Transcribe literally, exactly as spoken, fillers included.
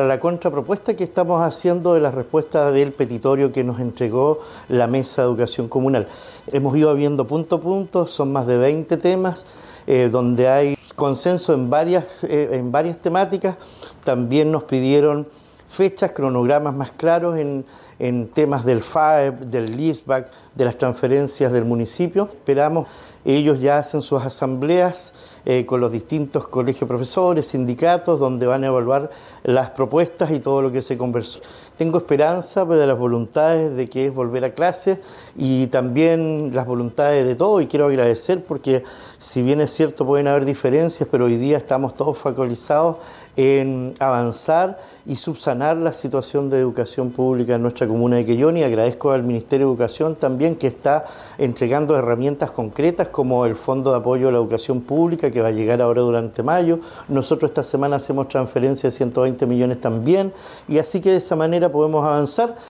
la contrapropuesta que estamos haciendo de la respuesta del petitorio que nos entregó la Mesa de Educación Comunal. Hemos ido viendo punto a punto, son más de veinte temas, eh, donde hay consenso en varias, eh, en varias temáticas. También nos pidieron fechas, cronogramas más claros en, en temas del F A E P, del LISBAC, de las transferencias del municipio. Esperamos, ellos ya hacen sus asambleas eh, con los distintos colegios de profesores, sindicatos, donde van a evaluar las propuestas y todo lo que se conversó. Tengo esperanza pues, de las voluntades de que es volver a clase y también las voluntades de todos, y quiero agradecer porque si bien es cierto pueden haber diferencias, pero hoy día estamos todos focalizados en avanzar y subsanar la situación de educación pública en nuestra comuna de Quellón, y agradezco al Ministerio de Educación también que está entregando herramientas concretas como el Fondo de Apoyo a la Educación Pública que va a llegar ahora durante mayo. Nosotros esta semana hacemos transferencia de ciento veinte millones también, y así que de esa manera podemos avanzar